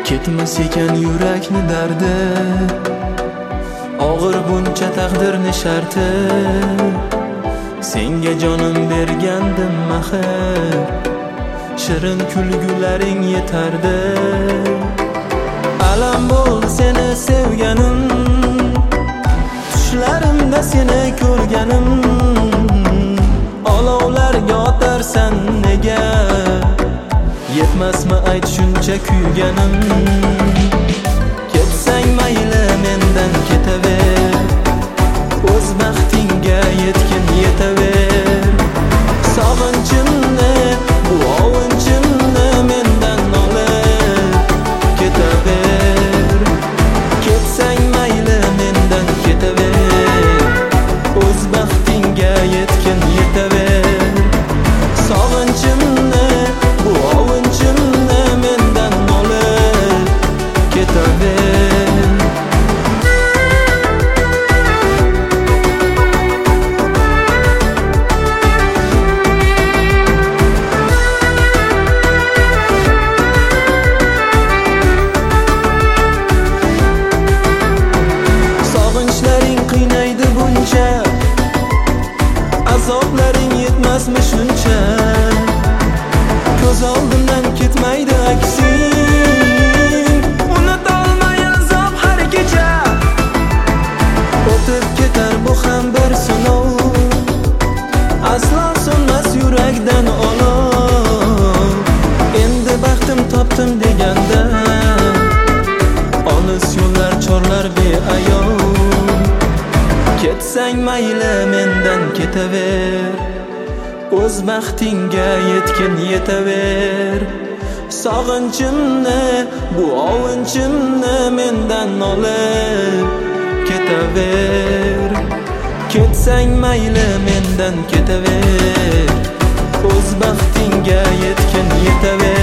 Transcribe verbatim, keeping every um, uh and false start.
Ketmas ekan yurakni dardi, og'ir buncha taqdirni sharti. Senga jonim bergandim maxir, shirin kulgularing yetardi. Alam bo'ldi seni sevganim, tushlarimda seni ko'rganim. Olovlarga otarsan nega, yetmasmi ayt shuncha kuyganim. Ketsang mayli mendan ketaver, o'z baxtingga yetgin yetaver. Sog'inchimni, bu ovunchimni mendan olib ketaver. Ketsang mayli mendan ketaver, o'z baxtingga yetgin yetaver. Sog'inchimni, bu ovunchimni mendan olib ketaver. Sog'inchlaring qiynaydi buncha, azoblaring yetmasmi shuncha. Ko'z oldimdan ketmaydi aksing, unutolmay azob har kecha. O'tib ketar bu ham bir sinov, aslo so'nmas yurakdan olov. Endi baxtim topdim deganda, olis yo'llar chorlar beayov. Ketsang mayli mendan ketaver, o'z baxtingga yetgin yetaver. Sog'inchimni, bu ovunchimni mendan olib ketaver. Ketsang mayli mendan ketaver, o'z baxtingga yetgin yetaver.